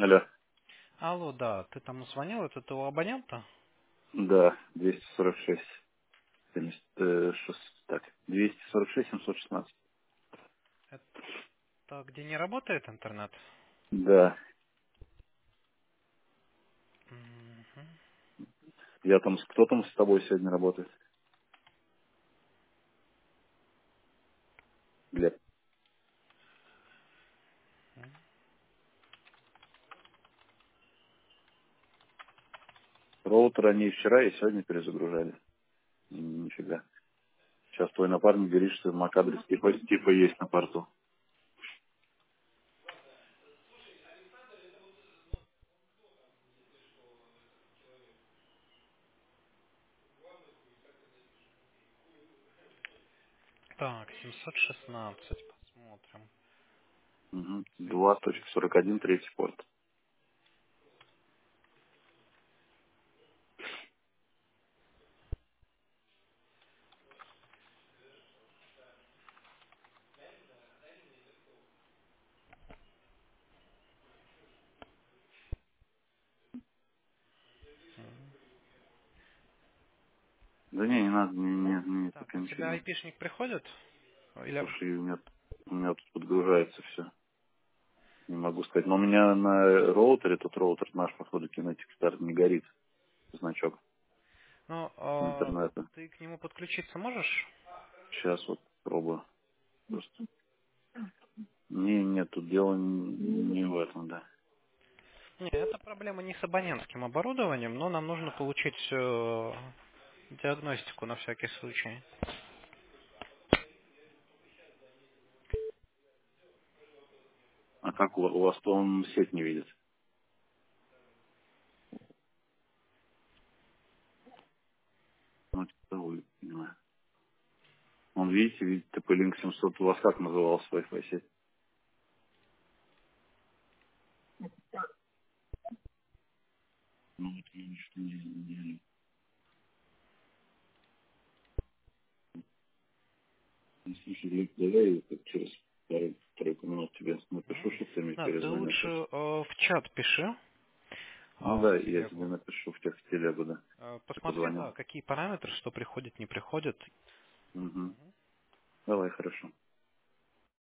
Алло. Алло, да, ты там звонил, это ты у абонента? Да, 246. 76, так, 246, 716. Это где не работает интернет? Да, Мгм. я там, кто там с тобой сегодня работает? Глеб. Роутер они и вчера, и сегодня перезагружали. Нифига. Сейчас твой напарник говорит, что MAC-адрес типа есть на порту. Так, 716, посмотрим. Угу. Связи. 2.41, третий порт. Да не надо, не, Так, пока а тебе ничего. айпишник приходит? Или... Слушай, у меня тут подгружается все. Не могу сказать. Но у меня на роутере, тот роутер наш, походу, Kinetic Star не горит значок Ну, интернета. ты к нему подключиться можешь? Сейчас вот пробую. Просто. Нет, тут дело не в этом, да. Нет, это проблема не с абонентским оборудованием, но нам нужно получить диагностику на всякий случай. А как у вас то он сеть не видит? Ну, типа того, не понимаю. Он, видит TP-Link 700 у вас как назывался Wi-Fi сеть? Ну, вот видишь, что не слушай, Глеб, давай я так через пару минут тебе напишу, Мгм. что ты мне Да, ты перезвонил. лучше в чат пиши, Ну в да, я тебе телегу. напишу в тех телегу, да. Ты Посмотри, позвонил. да, какие параметры, что приходит, не приходит. Угу. Давай, хорошо.